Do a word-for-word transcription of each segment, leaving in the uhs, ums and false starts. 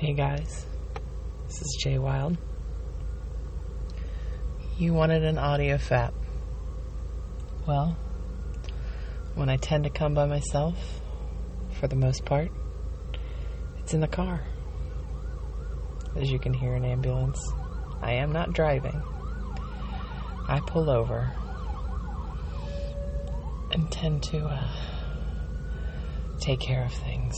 Hey guys, this is Jay Wild. You wanted an audio fap. Well, when I tend to come by myself, for the most part, it's in the car. As you can hear, an ambulance. I am not driving. I pull over and tend to uh, take care of things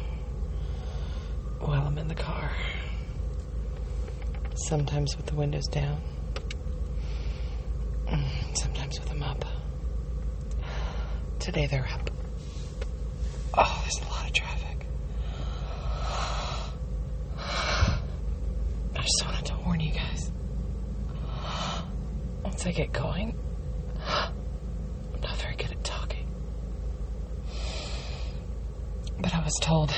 while I'm in the car. Sometimes with the windows down. Sometimes with them up. Today they're up. Oh, there's a lot of traffic. I just wanted to warn you guys. Once I get going, I'm not very good at talking. But I was told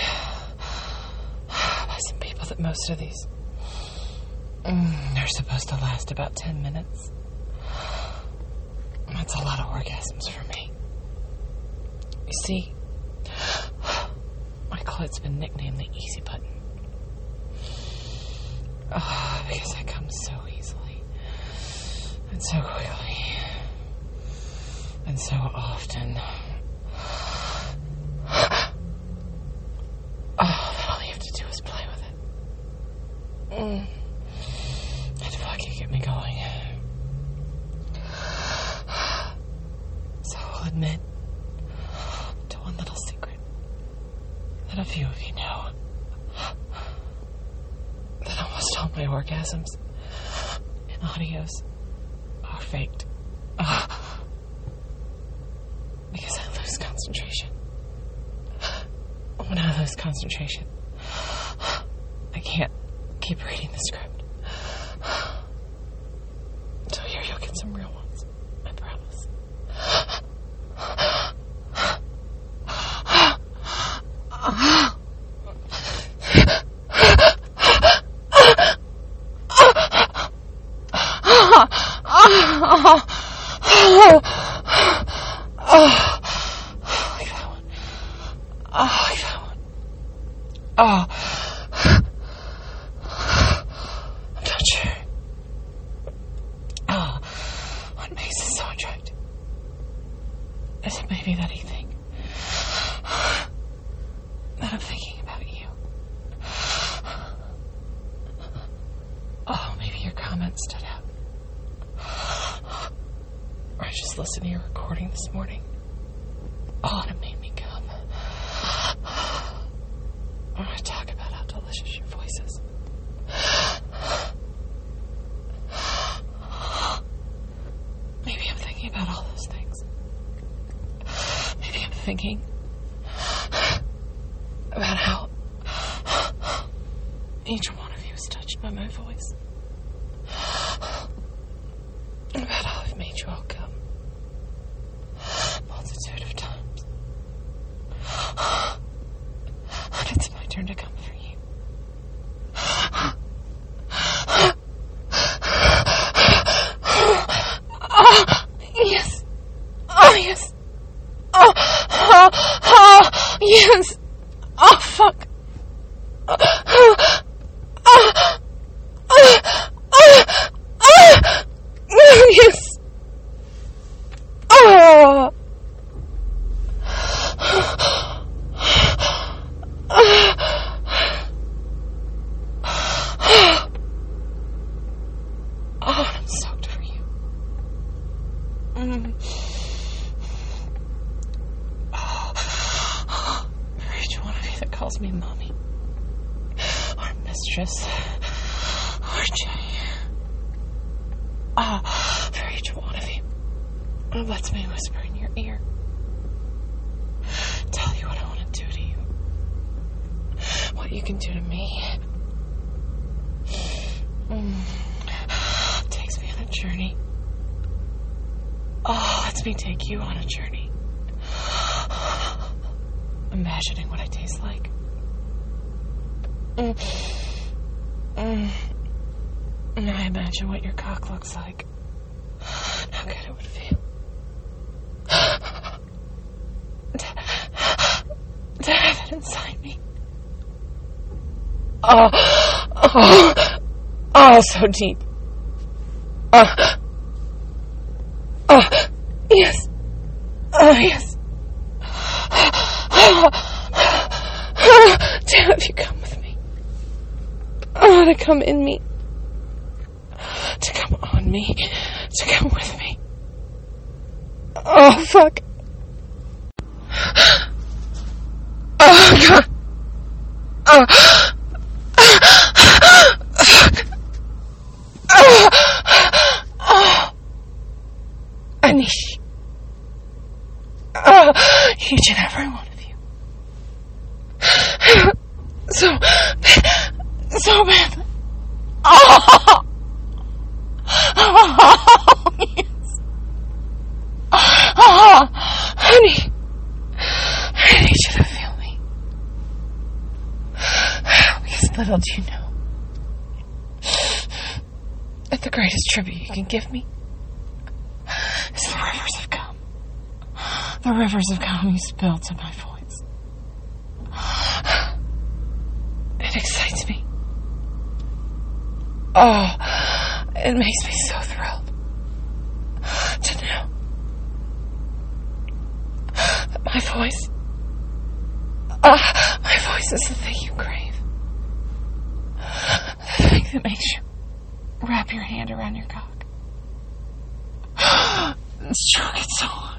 by some people that most of these mm, are supposed to last about ten minutes. That's a lot of orgasms for me. You see, my clot's been nicknamed the easy button. Oh, because I come so easily and so quickly and so often. Oh, all you have to do is play with it. Mm. That fucking get me going. So I'll admit to one little secret that a few of you know. That almost all my orgasms and audios are faked. Uh, because I lose concentration. When I lose concentration, I can't keep reading the script. So here you'll get some real ones. I promise. Oh, I'm not sure. Oh, what makes it so attractive? Is it maybe that you think that I'm thinking about you? Oh, maybe your comments stood out. Or I just listened to your recording this morning. Oh, and it made me come. I want to talk about how delicious your voice is. Maybe I'm thinking about all those things. Maybe I'm thinking about how each one of you is touched by my voice. And about how I've made you all come. Multitude of times. And it's my turn to come for you. Oh, yes. Oh, yes. Oh, oh, oh, yes. Oh, fuck. Oh, oh, oh, oh, oh, yes. Oh. Oh, I'm stoked for you. Mm. Oh. For each one of you that calls me mommy, or mistress, or Jay. Oh, for each one of you who lets me whisper in your ear, tell you what I want to do to you, what you can do to me. Mm. Takes me on a journey. Oh, lets me take you on a journey. Imagining what I taste like. Mm. Mm. And I imagine what your cock looks like. How good it would feel. To, to have it inside me. Oh, oh, oh, so deep. Oh, oh, yes. Oh, yes. Damn, if you come with me. Oh, to come in me. To come on me. To come with me. Oh, fuck. Oh, God. Oh. Fuck. Oh. Oh. Anish. Oh, each and every one of you. So, so bad. Oh. Oh, yes. Oh, honey. I need you to feel me. Because little do you know that the greatest tribute you can give me is the rivers of cum. The rivers of cum you spill to my voice. It excites me. Oh, it makes me so thrilled to know that my voice, uh, my voice is the thing you crave. The thing that makes you wrap your hand around your cock and stroke it so hard.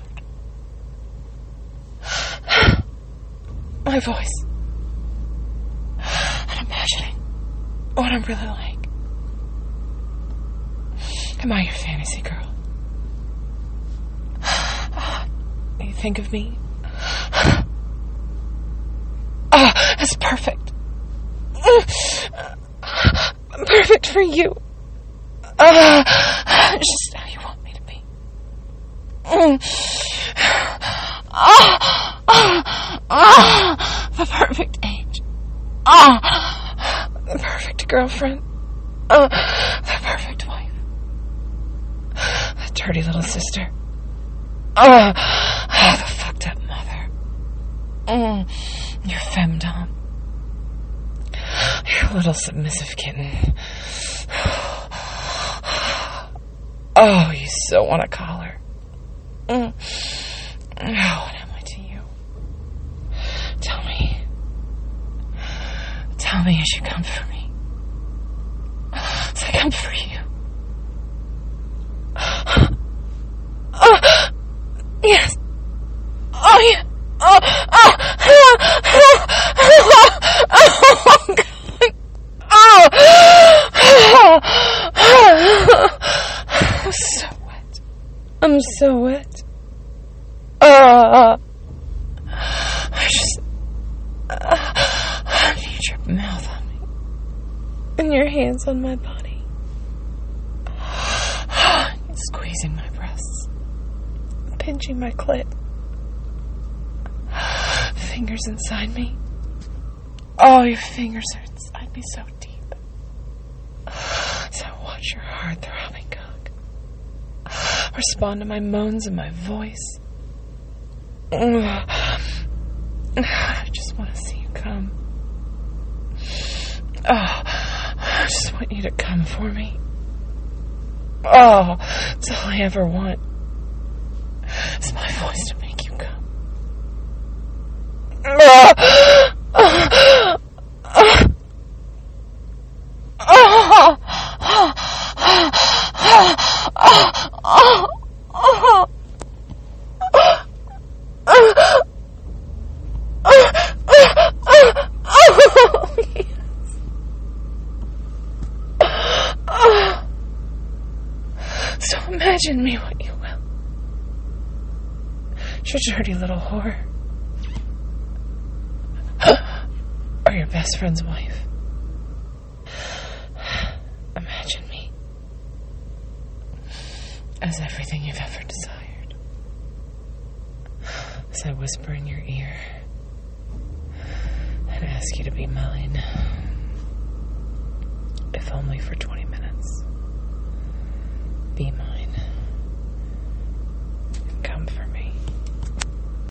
My voice. And imagining what I'm really like. Am I your fantasy girl? You think of me uh, as perfect. Perfect for you. Uh, just how you want me to be. Uh, uh, uh, the perfect age. Uh, the perfect girlfriend. Uh, the perfect wife. The dirty little sister. Uh, uh, the fucked up mother. Mm, your femdom. Your little submissive kitten. Oh, you so want to call her. Mm. Oh, what am I to you? Tell me. Tell me as you come for me. As I come for you. Oh, yes. Oh, yeah. Oh, oh, oh, oh, oh, oh, God. Oh, oh, I'm so wet. I'm so wet. Uh, I just, uh, I need your mouth on me and your hands on my body, squeezing my breasts, pinching my clit, fingers inside me. Oh, your fingers are inside me so deep. So watch your hard throbbing cock respond to my moans and my voice. I just want to see you come. Oh, I just want you to come for me. Oh, it's all I ever want. It's my voice to make you come. Oh, oh, oh, oh, oh, oh, so imagine me what you will. Your dirty little whore. Or your best friend's wife. Imagine me as everything you've ever desired. As I whisper in your ear and ask you to be mine. If only for twenty minutes. Be mine.